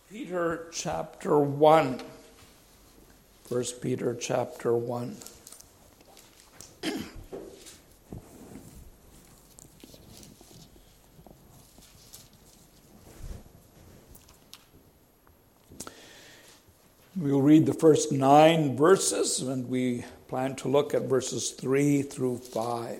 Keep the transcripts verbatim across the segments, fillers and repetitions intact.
Peter chapter one. First Peter chapter one. We'll read the first nine verses, and we plan to look at verses three through five.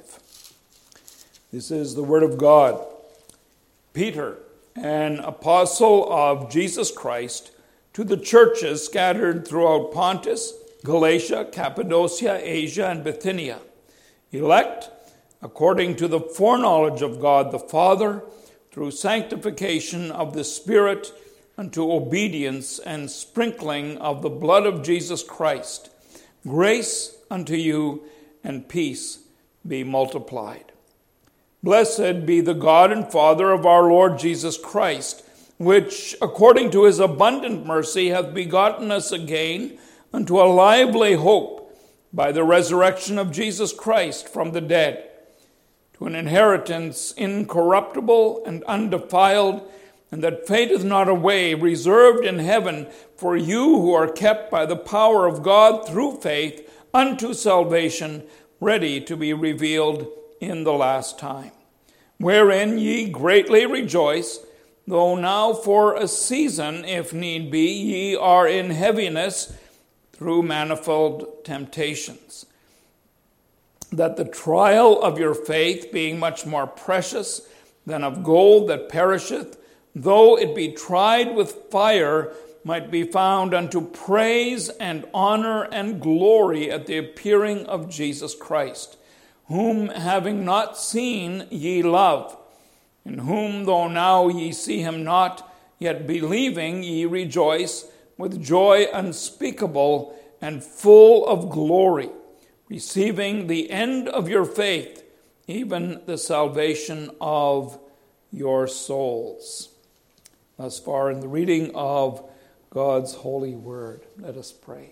This is the word of God. Peter, an apostle of Jesus Christ, to the churches scattered throughout Pontus, Galatia, Cappadocia, Asia, and Bithynia, elect according to the foreknowledge of God the Father, through sanctification of the Spirit, unto obedience and sprinkling of the blood of Jesus Christ. Grace unto you and peace be multiplied. Blessed be the God and Father of our Lord Jesus Christ, which, according to his abundant mercy, hath begotten us again unto a lively hope by the resurrection of Jesus Christ from the dead, to an inheritance incorruptible and undefiled, and that fadeth not away, reserved in heaven for you who are kept by the power of God through faith unto salvation, ready to be revealed in the last time. Wherein ye greatly rejoice, though now for a season, if need be, ye are in heaviness through manifold temptations, that the trial of your faith, being much more precious than of gold that perisheth, though it be tried with fire, might be found unto praise and honor and glory at the appearing of Jesus Christ, whom having not seen ye love, in whom though now ye see him not, yet believing ye rejoice with joy unspeakable and full of glory, receiving the end of your faith, even the salvation of your souls. Thus far in the reading of God's holy word. Let us pray.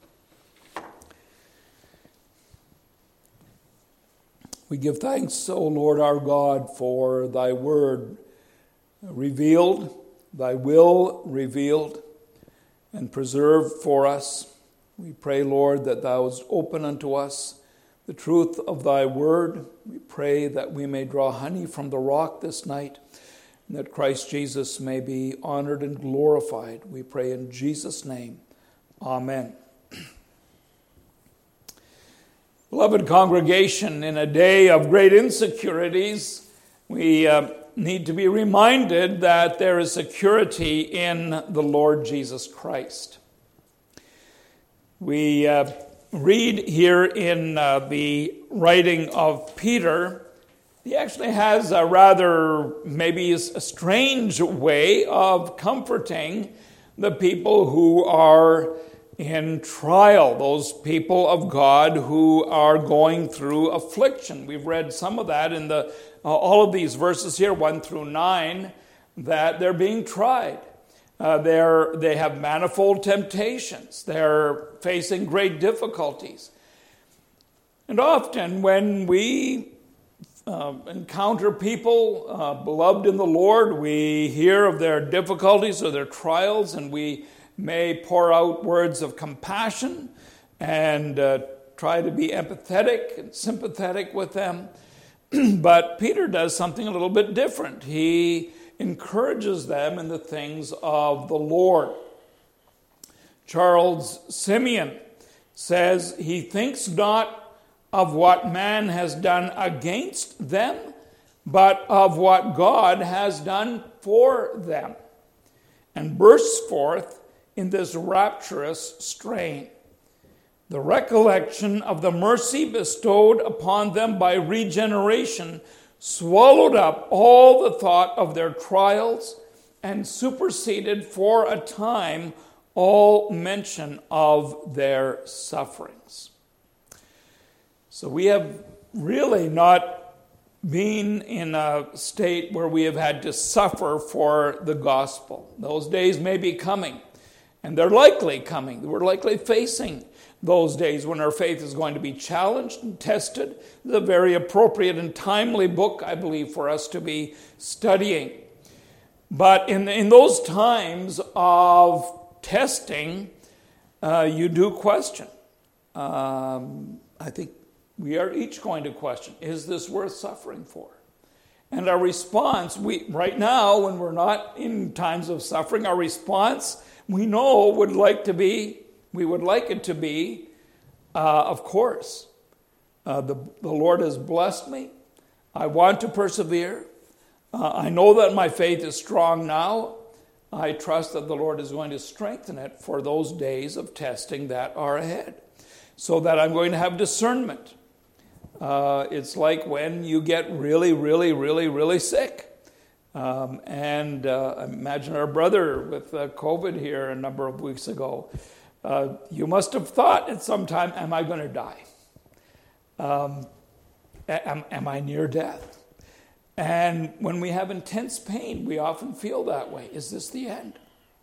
We give thanks, O Lord our God, for thy word revealed, thy will revealed, and preserved for us. We pray, Lord, that thou wouldst open unto us the truth of thy word. We pray that we may draw honey from the rock this night, and that Christ Jesus may be honored and glorified. We pray in Jesus' name. Amen. Beloved congregation, in a day of great insecurities, we uh, need to be reminded that there is security in the Lord Jesus Christ. We uh, read here in uh, the writing of Peter. He actually has a rather, maybe a strange way of comforting the people who are in trial, those people of God who are going through affliction. We've read some of that in the uh, all of these verses here, one through nine, that they're being tried. Uh, they're, they have manifold temptations. They're facing great difficulties. And often when we Uh, encounter people uh, beloved in the Lord, we hear of their difficulties or their trials, and we may pour out words of compassion and uh, try to be empathetic and sympathetic with them. But Peter does something a little bit different. He encourages them in the things of the Lord. Charles Simeon says he thinks not of what man has done against them, but of what God has done for them, and bursts forth in this rapturous strain. The recollection of the mercy bestowed upon them by regeneration swallowed up all the thought of their trials and superseded for a time all mention of their sufferings. So we have really not been in a state where we have had to suffer for the gospel. Those days may be coming, and they're likely coming. We're likely facing those days when our faith is going to be challenged and tested. It's a very appropriate and timely book, I believe, for us to be studying. But in, in those times of testing, uh, you do question. Um, I think we are each going to question, is this worth suffering for? And our response, we right now, when we're not in times of suffering, our response, we know, would like to be, we would like it to be, uh, of course, uh, the, the Lord has blessed me. I want to persevere. Uh, I know that my faith is strong now. I trust that the Lord is going to strengthen it for those days of testing that are ahead, so that I'm going to have discernment. Uh, it's like when you get really, really, really, really sick. Um, and uh, imagine our brother with uh, COVID here a number of weeks ago. Uh, you must have thought at some time, am I going to die? Um, am, am I near death? And when we have intense pain, we often feel that way. Is this the end?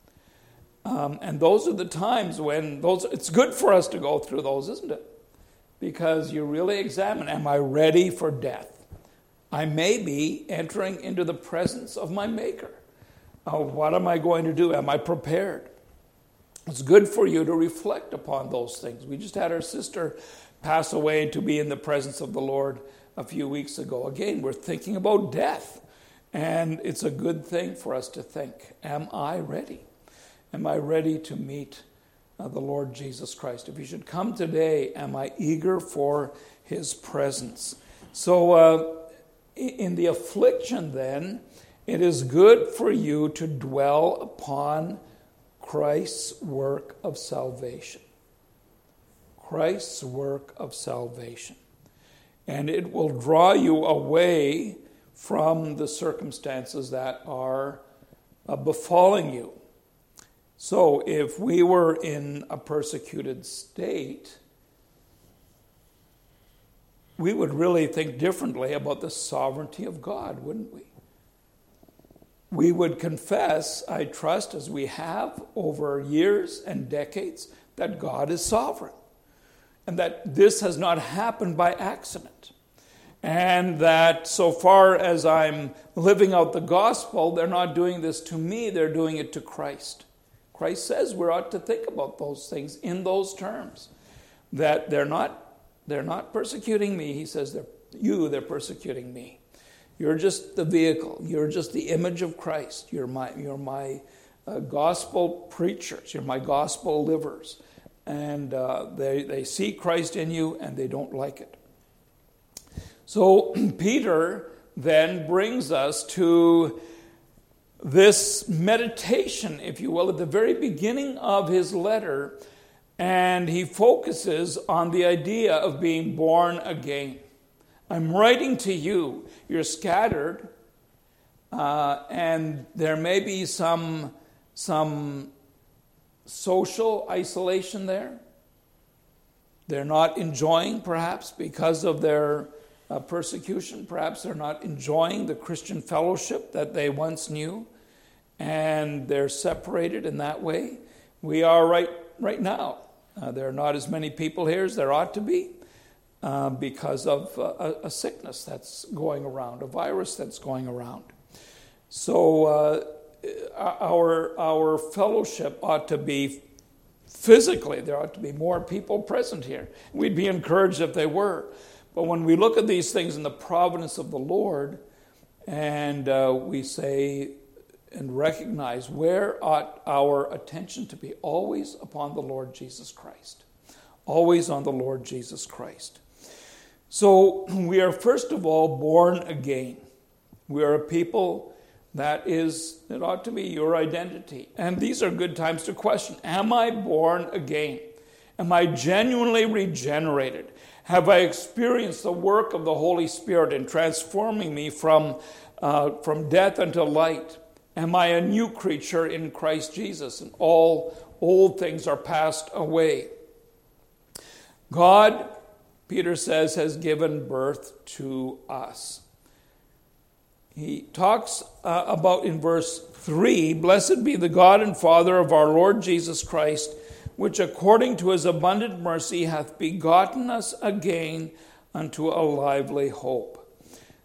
Um, and those are the times when those. It's good for us to go through those, isn't it? Because you really examine, am I ready for death? I may be entering into the presence of my Maker. Uh, what am I going to do? Am I prepared? It's good for you to reflect upon those things. We just had our sister pass away to be in the presence of the Lord a few weeks ago. Again, we're thinking about death. And it's a good thing for us to think, am I ready? Am I ready to meet uh, the Lord Jesus Christ? If he should come today, am I eager for his presence? So uh, in the affliction then, it is good for you to dwell upon Christ's work of salvation. Christ's work of salvation. And it will draw you away from the circumstances that are uh, befalling you. So if we were in a persecuted state, we would really think differently about the sovereignty of God, wouldn't we? We would confess, I trust, as we have over years and decades, that God is sovereign. And that this has not happened by accident. And that so far as I'm living out the gospel, they're not doing this to me, they're doing it to Christ. Christ says we ought to think about those things in those terms. That they're not, they're not persecuting me. He says, they're, you, they're persecuting me. You're just the vehicle. You're just the image of Christ. You're my, you're my uh, gospel preachers. You're my gospel livers. And uh, they, they see Christ in you and they don't like it. So Peter then brings us to this meditation, if you will, at the very beginning of his letter. And he focuses on the idea of being born again. I'm writing to you. You're scattered. Uh, and there may be some, some social isolation there. They're not enjoying, perhaps, because of their uh, persecution. Perhaps they're not enjoying the Christian fellowship that they once knew. And they're separated in that way. We are right, right now. Uh, there are not as many people here as there ought to be. Uh, because of uh, a, a sickness that's going around, a virus that's going around. So uh, our, our fellowship ought to be physically, there ought to be more people present here. We'd be encouraged if they were. But when we look at these things in the providence of the Lord, and uh, we say and recognize where ought our attention to be, always upon the Lord Jesus Christ. Always on the Lord Jesus Christ. So we are first of all born again. We are a people that is, it ought to be your identity. And these are good times to question, am I born again? Am I genuinely regenerated? Have I experienced the work of the Holy Spirit in transforming me from, uh, from death unto light? Am I a new creature in Christ Jesus? And all old things are passed away. God, Peter says, has given birth to us. He talks uh, about in verse three, blessed be the God and Father of our Lord Jesus Christ, which according to his abundant mercy hath begotten us again unto a lively hope.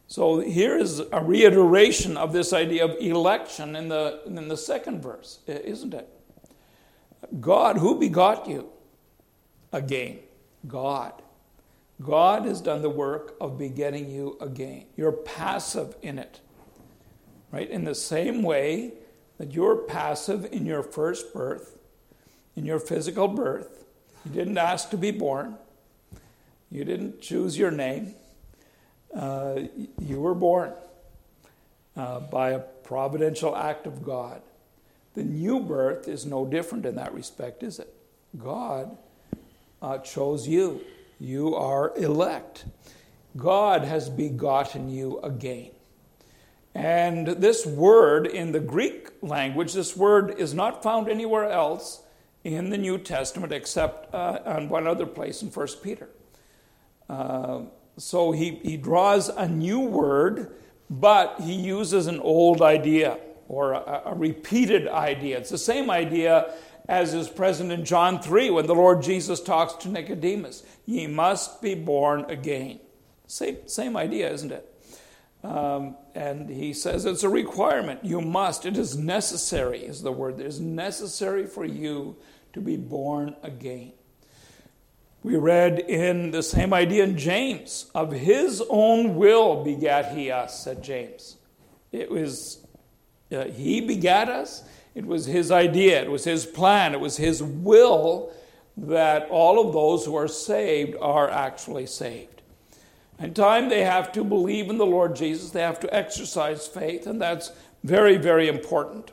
So here is a reiteration of this idea of election in the, in the second verse, isn't it? God, who begot you? Again, God. God has done the work of begetting you again. You're passive in it. Right? In the same way that you're passive in your first birth, in your physical birth. You didn't ask to be born. You didn't choose your name. Uh, you were born uh, by a providential act of God. The new birth is no different in that respect, is it? God uh, chose you. You are elect. God has begotten you again. And this word in the Greek language, this word is not found anywhere else in the New Testament except uh, on one other place in First Peter. Uh, so he, he draws a new word, but he uses an old idea or a, a repeated idea. It's the same idea as is present in John three when the Lord Jesus talks to Nicodemus. Ye must be born again. Same, same idea, isn't it? Um, and he says it's a requirement. You must. It is necessary, is the word. It is necessary for you to be born again. We read in the same idea in James. Of his own will begat he us, said James. It was, uh, he begat us. It was his idea. It was his plan. It was his will that all of those who are saved are actually saved. In time, they have to believe in the Lord Jesus. They have to exercise faith, and that's very, very important.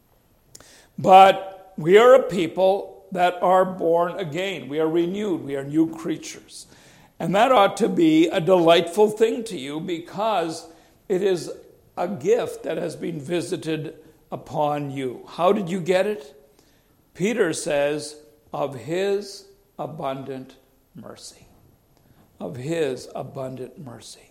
But we are a people that are born again. We are renewed. We are new creatures. And that ought to be a delightful thing to you because it is a gift that has been visited upon you. How did you get it? Peter says, of his abundant mercy. Of his abundant mercy.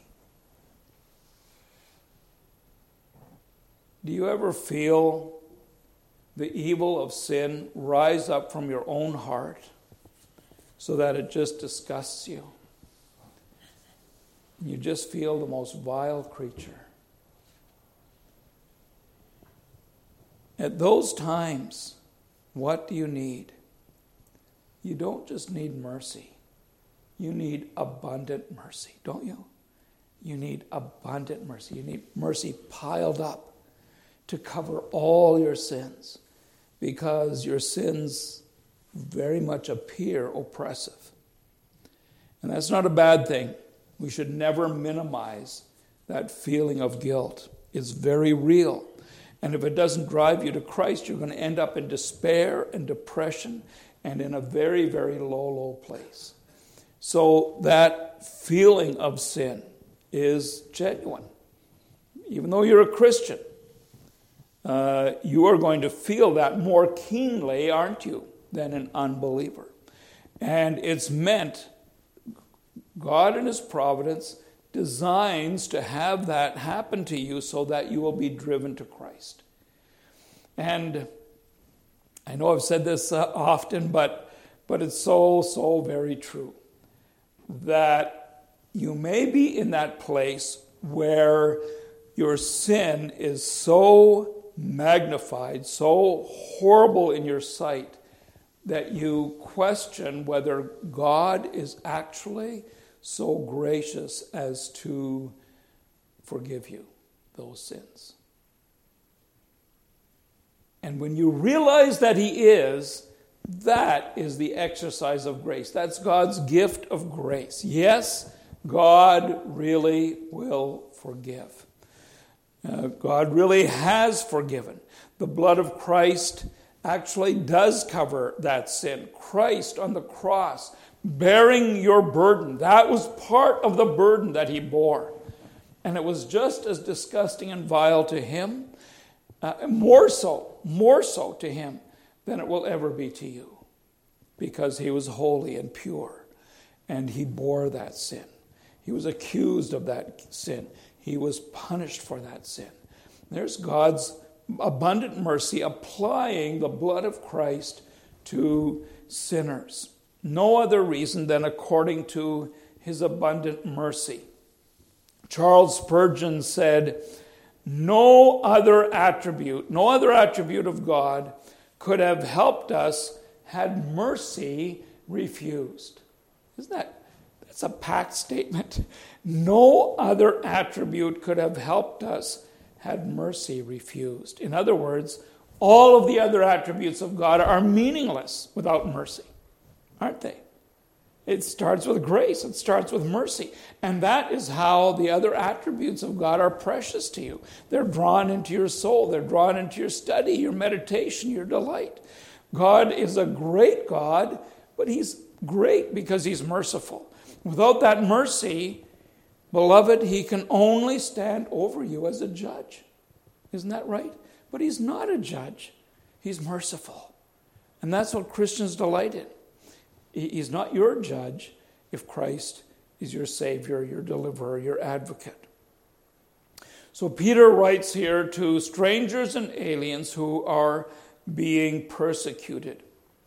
Do you ever feel the evil of sin rise up from your own heart so that it just disgusts you? You just feel the most vile creature. At those times, what do you need? You don't just need mercy. You need abundant mercy, don't you? You need abundant mercy. You need mercy piled up to cover all your sins because your sins very much appear oppressive. And that's not a bad thing. We should never minimize that feeling of guilt. It's very real. And if it doesn't drive you to Christ, you're going to end up in despair and depression and in a very, very low, low place. So that feeling of sin is genuine. Even though you're a Christian, uh, you are going to feel that more keenly, aren't you, than an unbeliever. And it's meant, God in his providence designs to have that happen to you so that you will be driven to Christ. And I know I've said this uh, often, but, but it's so, so very true. That you may be in that place where your sin is so magnified, so horrible in your sight, that you question whether God is actually so gracious as to forgive you those sins. And when you realize that he is, that is the exercise of grace. That's God's gift of grace. Yes, God really will forgive. Uh, God really has forgiven. The blood of Christ actually does cover that sin. Christ on the cross, bearing your burden. That was part of the burden that he bore. And it was just as disgusting and vile to him, uh, more so, more so to him than it will ever be to you. Because he was holy and pure. And he bore that sin. He was accused of that sin. He was punished for that sin. There's God's abundant mercy applying the blood of Christ to sinners. No other reason than according to his abundant mercy. Charles Spurgeon said, no other attribute, no other attribute of God could have helped us had mercy refused. Isn't that, that's a packed statement. No other attribute could have helped us had mercy refused. In other words, all of the other attributes of God are meaningless without mercy, aren't they? It starts with grace. It starts with mercy. And that is how the other attributes of God are precious to you. They're drawn into your soul. They're drawn into your study, your meditation, your delight. God is a great God, but he's great because he's merciful. Without that mercy, beloved, he can only stand over you as a judge. Isn't that right? But he's not a judge. He's merciful. And that's what Christians delight in. He's not your judge if Christ is your Savior, your deliverer, your advocate. So Peter writes here to strangers and aliens who are being persecuted.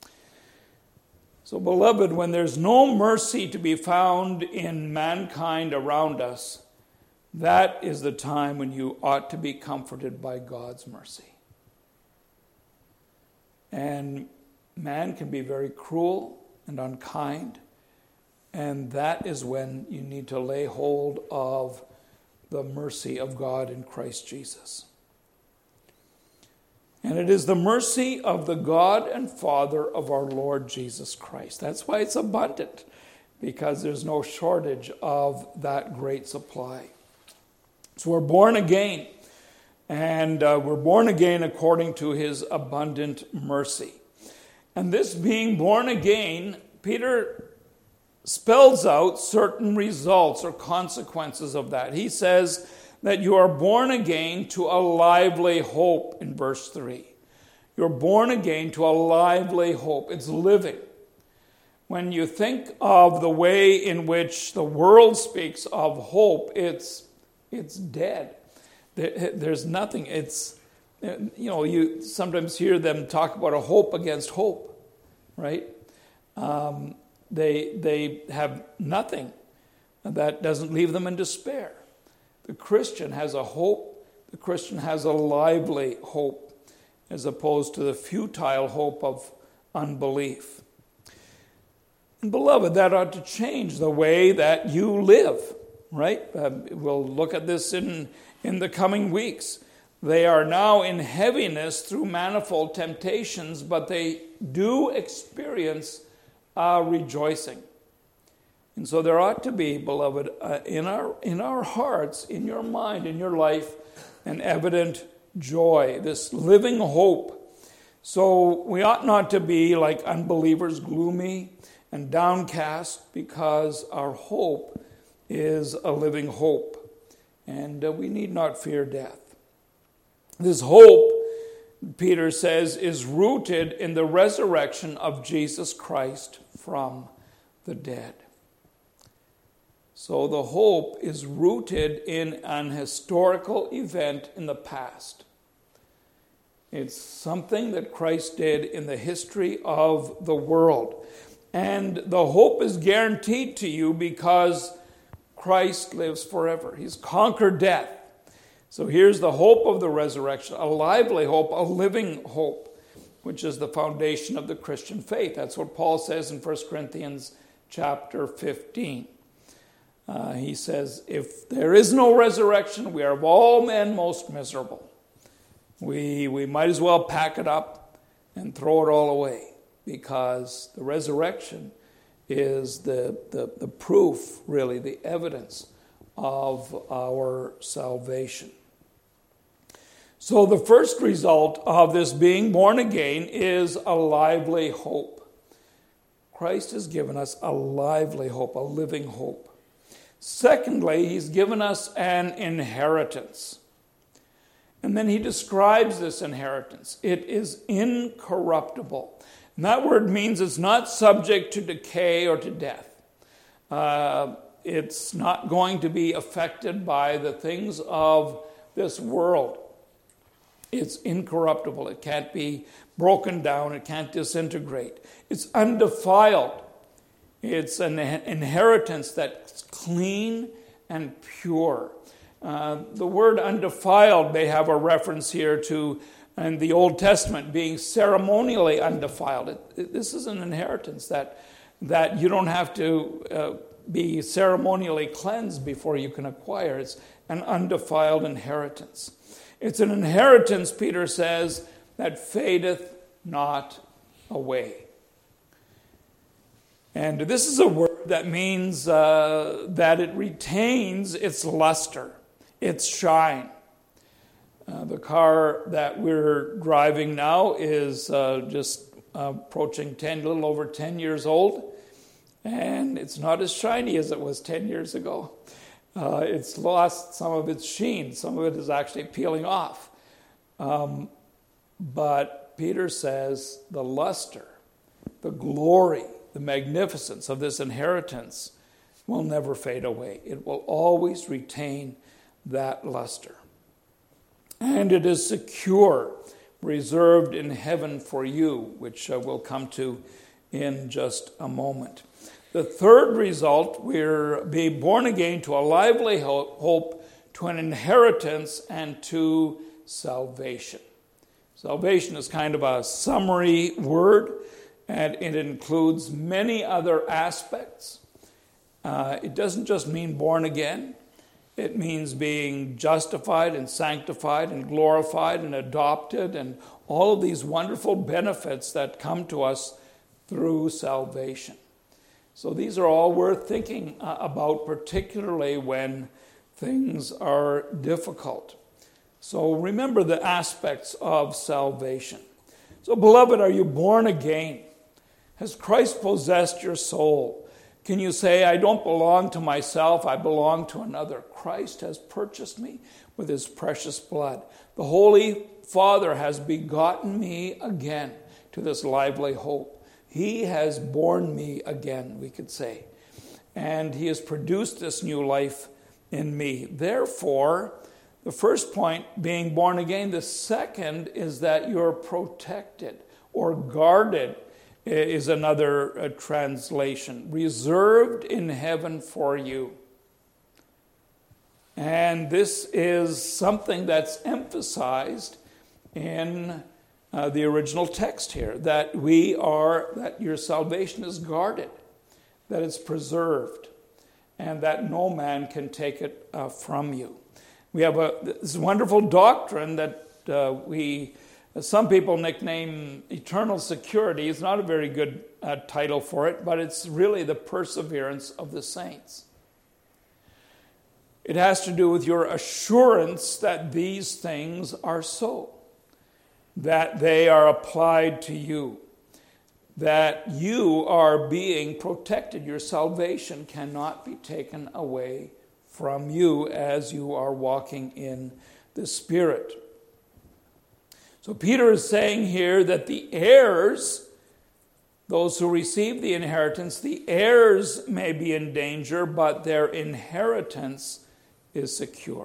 So, beloved, when there's no mercy to be found in mankind around us, that is the time when you ought to be comforted by God's mercy. And man can be very cruel and unkind, and that is when you need to lay hold of the mercy of God in Christ Jesus. And it is the mercy of the God and Father of our Lord Jesus Christ. That's why it's abundant, because there's no shortage of that great supply. So we're born again, and uh, we're born again according to his abundant mercy. And this being born again, Peter spells out certain results or consequences of that. He says that you are born again to a lively hope in verse three. You're born again to a lively hope. It's living. When you think of the way in which the world speaks of hope, it's it's dead. There, there's nothing. It's, you know, you sometimes hear them talk about a hope against hope, right? Um, they they have nothing that doesn't leave them in despair. The Christian has a hope. The Christian has a lively hope, as opposed to the futile hope of unbelief. And beloved, that ought to change the way that you live, right? Uh, we'll look at this in, in the coming weeks. They are now in heaviness through manifold temptations, but they do experience uh, rejoicing. And so there ought to be, beloved, uh, in our in our hearts, in your mind, in your life, an evident joy, this living hope. So we ought not to be like unbelievers, gloomy and downcast, because our hope is a living hope, and uh, we need not fear death. This hope, Peter says, is rooted in the resurrection of Jesus Christ from the dead. So the hope is rooted in an historical event in the past. It's something that Christ did in the history of the world. And the hope is guaranteed to you because Christ lives forever. He's conquered death. So here's the hope of the resurrection, a lively hope, a living hope, which is the foundation of the Christian faith. That's what Paul says in First Corinthians chapter fifteen. Uh, he says, if there is no resurrection, we are of all men most miserable. We, we might as well pack it up and throw it all away, because the resurrection is the, the, the proof, really, the evidence of our salvation. So the first result of this being born again is a lively hope. Christ has given us a lively hope, a living hope. Secondly, he's given us an inheritance. And then he describes this inheritance. It is incorruptible. And that word means it's not subject to decay or to death. Uh, it's not going to be affected by the things of this world. It's incorruptible. It can't be broken down. It can't disintegrate. It's undefiled. It's an inheritance that's clean and pure. Uh, the word undefiled may have a reference here to, in the Old Testament, being ceremonially undefiled. It, it, this is an inheritance that, that you don't have to uh, be ceremonially cleansed before you can acquire. It's an undefiled inheritance. It's an inheritance, Peter says, that fadeth not away. And this is a word that means uh, that it retains its luster, its shine. Uh, the car that we're driving now is uh, just uh, approaching ten, a little over ten years old, and it's not as shiny as it was ten years ago. Uh, it's lost some of its sheen. Some of it is actually peeling off. Um, but Peter says the luster, the glory, the magnificence of this inheritance will never fade away. It will always retain that luster. And it is secure, reserved in heaven for you, which uh, we'll come to in just a moment. The third result, we're being born again to a lively hope, to an inheritance, and to salvation. Salvation is kind of a summary word, and it includes many other aspects. Uh, it doesn't just mean born again. It means being justified and sanctified and glorified and adopted and all of these wonderful benefits that come to us through salvation. So these are all worth thinking uh, about, particularly when things are difficult. So remember the aspects of salvation. So beloved, are you born again? Has Christ possessed your soul? Can you say, I don't belong to myself, I belong to another? Christ has purchased me with his precious blood. The Holy Father has begotten me again to this lively hope. He has born me again, we could say. And he has produced this new life in me. Therefore, the first point, being born again. The second is that you're protected or guarded, is another uh, translation. Reserved in heaven for you. And this is something that's emphasized in uh, the original text here, that we are, that your salvation is guarded, that it's preserved, and that no man can take it uh, from you. We have a this wonderful doctrine that uh, we, some people nickname eternal security. It's not a very good uh, title for it, but it's really the perseverance of the saints. It has to do with your assurance that these things are so, that they are applied to you, that you are being protected. Your salvation cannot be taken away from you as you are walking in the Spirit. So Peter is saying here that the heirs, those who receive the inheritance, the heirs may be in danger, but their inheritance is secure.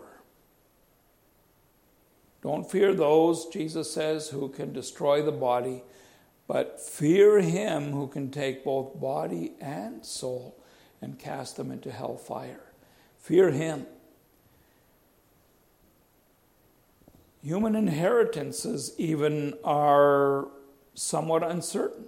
Don't fear those, Jesus says, who can destroy the body, but fear him who can take both body and soul and cast them into hellfire. Fear him. Human inheritances even are somewhat uncertain.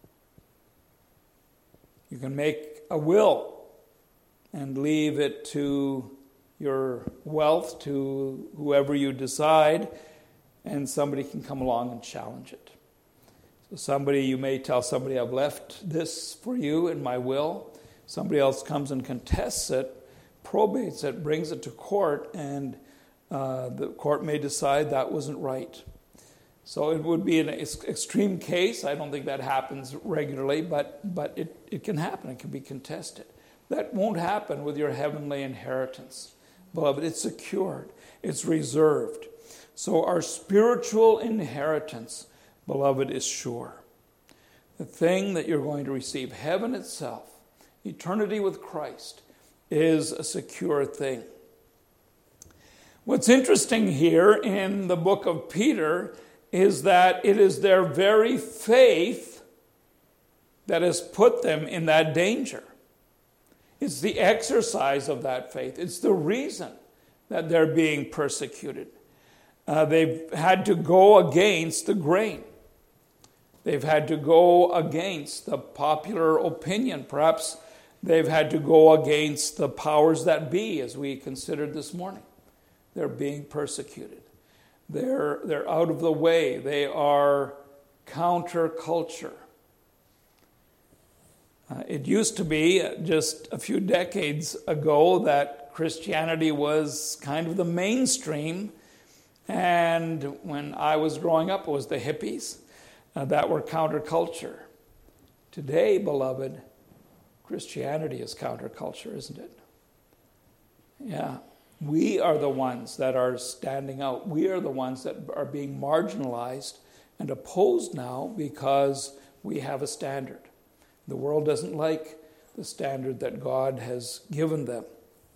You can make a will and leave it to your wealth, to whoever you decide, and somebody can come along and challenge it. So somebody, you may tell somebody, I've left this for you in my will. Somebody else comes and contests it, probates it, brings it to court, and uh, the court may decide that wasn't right. So it would be an extreme case. I don't think that happens regularly, but, but it, it can happen. It can be contested. That won't happen with your heavenly inheritance. Beloved, it's secured. It's reserved. So our spiritual inheritance, beloved, is sure. The thing that you're going to receive, heaven itself, eternity with Christ, is a secure thing. What's interesting here in the book of Peter is that it is their very faith that has put them in that danger. It's the exercise of that faith. It's the reason that they're being persecuted. Uh, they've had to go against the grain. They've had to go against the popular opinion. Perhaps they've had to go against the powers that be, as we considered this morning. They're being persecuted. They're, they're out of the way. They are counterculture. Uh, it used to be just a few decades ago that Christianity was kind of the mainstream. And when I was growing up, it was the hippies uh, that were counterculture. Today, beloved, Christianity is counterculture, isn't it? Yeah. We are the ones that are standing out. We are the ones that are being marginalized and opposed now because we have a standard. The world doesn't like the standard that God has given them.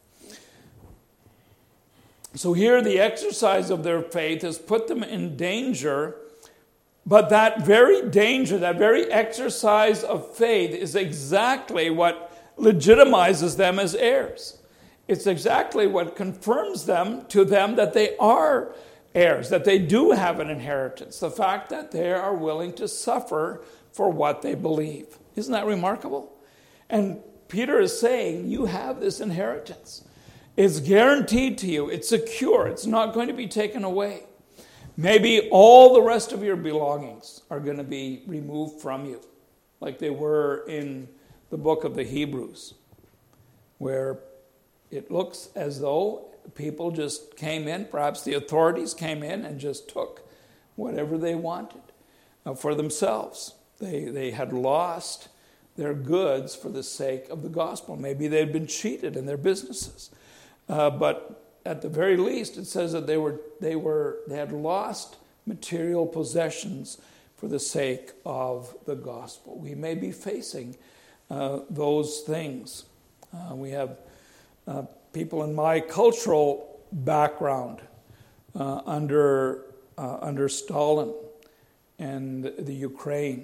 So here the exercise of their faith has put them in danger, but that very danger, that very exercise of faith is exactly what legitimizes them as heirs. It's exactly what confirms them to them that they are heirs, that they do have an inheritance. The fact that they are willing to suffer for what they believe. Isn't that remarkable? And Peter is saying, you have this inheritance. It's guaranteed to you. It's secure. It's not going to be taken away. Maybe all the rest of your belongings are going to be removed from you, like they were in the book of the Hebrews, where it looks as though people just came in, perhaps the authorities came in and just took whatever they wanted uh, for themselves. They, they had lost their goods for the sake of the gospel. Maybe they had been cheated in their businesses. Uh, but at the very least, it says that they were they were they had lost material possessions for the sake of the gospel. We may be facing uh, those things. Uh, we have uh, people in my cultural background uh, under uh, under Stalin and the Ukraine,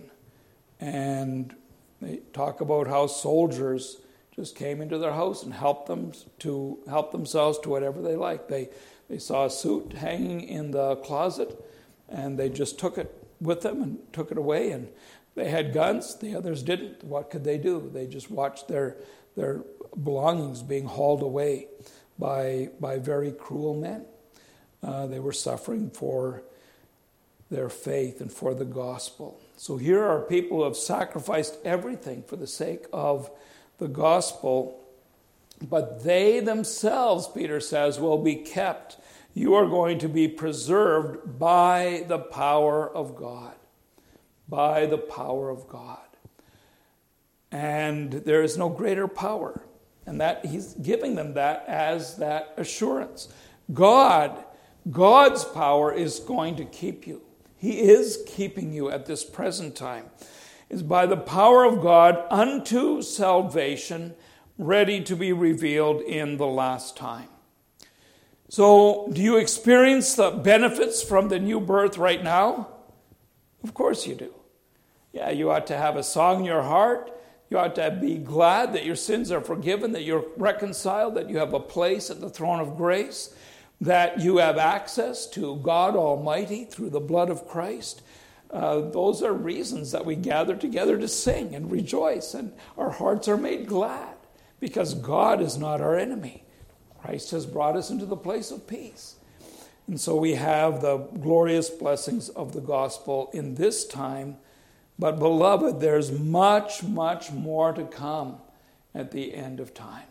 and they talk about how soldiers just came into their house and helped them to help themselves to whatever they liked. They they saw a suit hanging in the closet, and they just took it with them and took it away. And they had guns; the others didn't. What could they do? They just watched their their belongings being hauled away by by very cruel men. Uh, they were suffering for their faith and for the gospel. So here are people who have sacrificed everything for the sake of the gospel, but they themselves, Peter says, will be kept. You are going to be preserved by the power of God. By the power of God. And there is no greater power. And that he's giving them that as that assurance. God, God's power is going to keep you. He is keeping you at this present time. Is by the power of God unto salvation, ready to be revealed in the last time. So, do you experience the benefits from the new birth right now? Of course you do. Yeah, you ought to have a song in your heart. You ought to be glad that your sins are forgiven, that you're reconciled, that you have a place at the throne of grace, that you have access to God Almighty through the blood of Christ. Uh, those are reasons that we gather together to sing and rejoice, and our hearts are made glad because God is not our enemy. Christ has brought us into the place of peace. And so we have the glorious blessings of the gospel in this time. But beloved, there's much, much more to come at the end of time.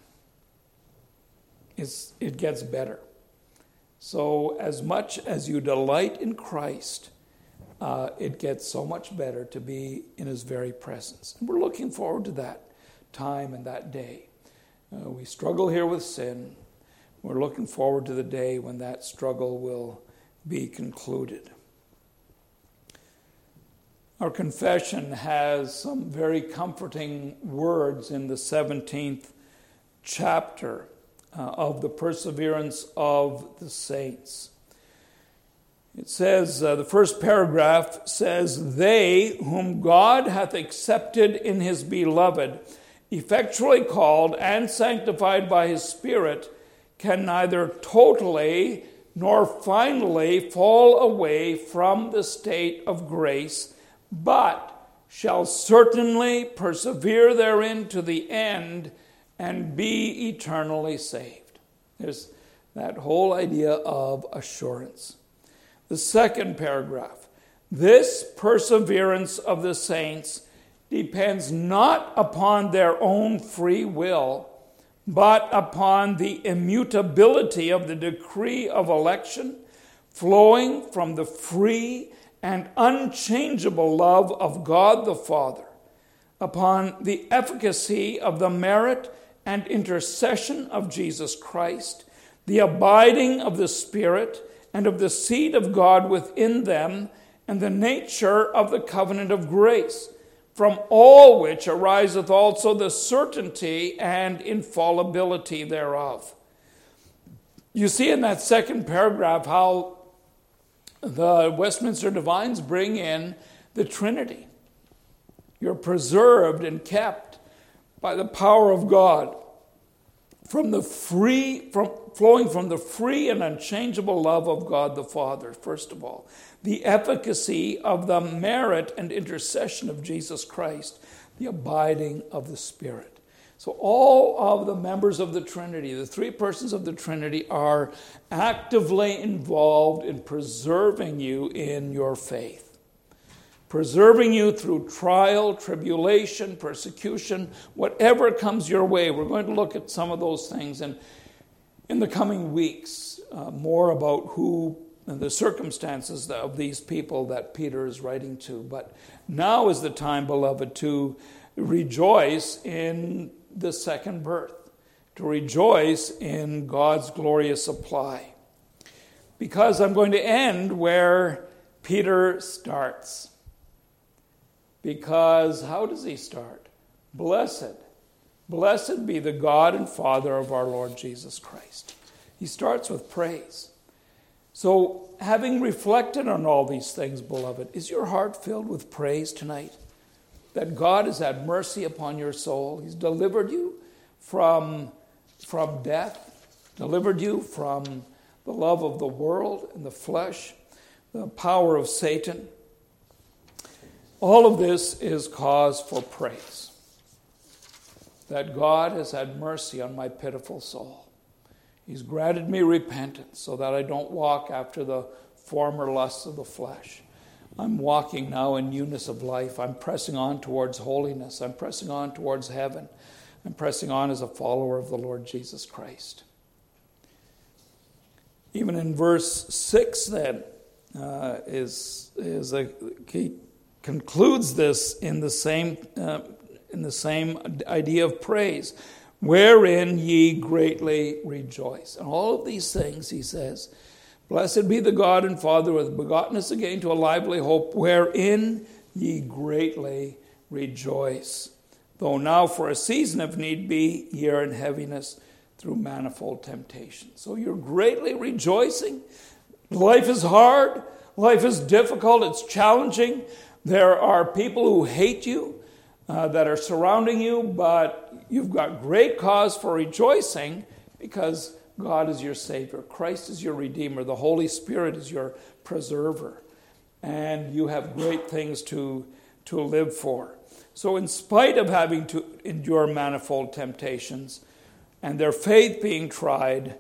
It's, it gets better. So as much as you delight in Christ, Uh, it gets so much better to be in his very presence. And we're looking forward to that time and that day. Uh, we struggle here with sin. We're looking forward to the day when that struggle will be concluded. Our confession has some very comforting words in the seventeenth chapter uh, of the perseverance of the saints. It says, uh, the first paragraph says, they whom God hath accepted in his beloved, effectually called and sanctified by his Spirit, can neither totally nor finally fall away from the state of grace, but shall certainly persevere therein to the end and be eternally saved. There's that whole idea of assurance. The second paragraph. This perseverance of the saints depends not upon their own free will, but upon the immutability of the decree of election, flowing from the free and unchangeable love of God the Father, upon the efficacy of the merit and intercession of Jesus Christ, the abiding of the Spirit and of the seed of God within them, and the nature of the covenant of grace, from all which ariseth also the certainty and infallibility thereof. You see in that second paragraph how the Westminster Divines bring in the Trinity. You're preserved and kept by the power of God from the free, from flowing from the free and unchangeable love of God the Father, first of all. The efficacy of the merit and intercession of Jesus Christ, the abiding of the Spirit. So all of the members of the Trinity, the three persons of the Trinity, are actively involved in preserving you in your faith. Preserving you through trial, tribulation, persecution, whatever comes your way. We're going to look at some of those things in, in the coming weeks, uh, more about who and the circumstances of these people that Peter is writing to. But now is the time, beloved, to rejoice in the second birth, to rejoice in God's glorious supply. Because I'm going to end where Peter starts. Because how does he start? Blessed. Blessed be the God and Father of our Lord Jesus Christ. He starts with praise. So, having reflected on all these things, beloved, is your heart filled with praise tonight? That God has had mercy upon your soul. He's delivered you from, from death, delivered you from the love of the world and the flesh, the power of Satan. All of this is cause for praise. That God has had mercy on my pitiful soul. He's granted me repentance so that I don't walk after the former lusts of the flesh. I'm walking now in newness of life. I'm pressing on towards holiness. I'm pressing on towards heaven. I'm pressing on as a follower of the Lord Jesus Christ. Even in verse six then, uh, is, is a, he concludes this in the same uh, in the same idea of praise. Wherein ye greatly rejoice. And all of these things, he says, blessed be the God and Father who hath begotten us again to a lively hope, wherein ye greatly rejoice. Though now for a season, if need be, ye are in heaviness through manifold temptation. So you're greatly rejoicing. Life is hard. Life is difficult. It's challenging. There are people who hate you, uh, that are surrounding you, but you've got great cause for rejoicing because God is your Savior. Christ is your Redeemer. The Holy Spirit is your preserver. And you have great things to, to live for. So in spite of having to endure manifold temptations and their faith being tried,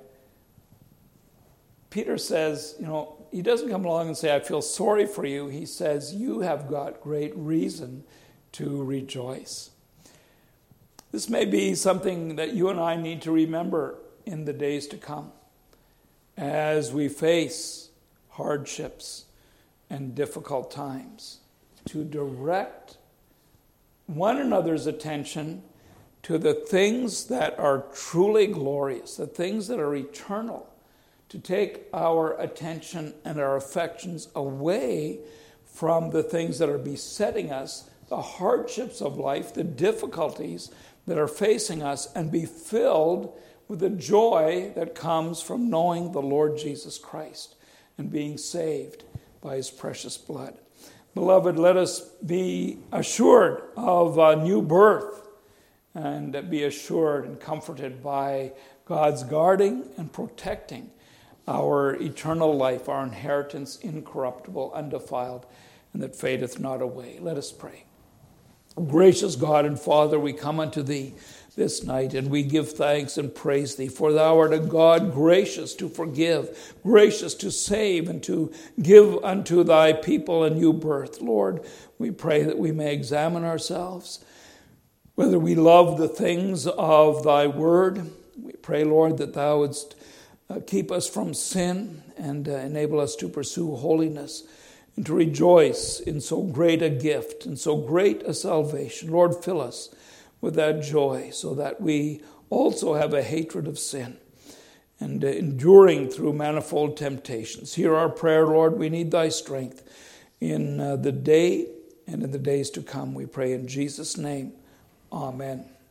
Peter says, you know, he doesn't come along and say, I feel sorry for you. He says, you have got great reason to rejoice. This may be something that you and I need to remember in the days to come as we face hardships and difficult times, to direct one another's attention to the things that are truly glorious, the things that are eternal, to take our attention and our affections away from the things that are besetting us, the hardships of life, the difficulties that are facing us, and be filled with the joy that comes from knowing the Lord Jesus Christ and being saved by his precious blood. Beloved, let us be assured of a new birth and be assured and comforted by God's guarding and protecting our eternal life, our inheritance, incorruptible, undefiled, and that fadeth not away. Let us pray. Gracious God and Father, we come unto Thee this night, and we give thanks and praise Thee, for Thou art a God gracious to forgive, gracious to save, and to give unto Thy people a new birth. Lord, we pray that we may examine ourselves, whether we love the things of Thy word. We pray, Lord, that Thou wouldst uh, keep us from sin and uh, enable us to pursue holiness and to rejoice in so great a gift and so great a salvation. Lord, fill us with that joy so that we also have a hatred of sin and uh, enduring through manifold temptations. Hear our prayer, Lord. We need Thy strength in uh, the day and in the days to come. We pray in Jesus' name. Amen.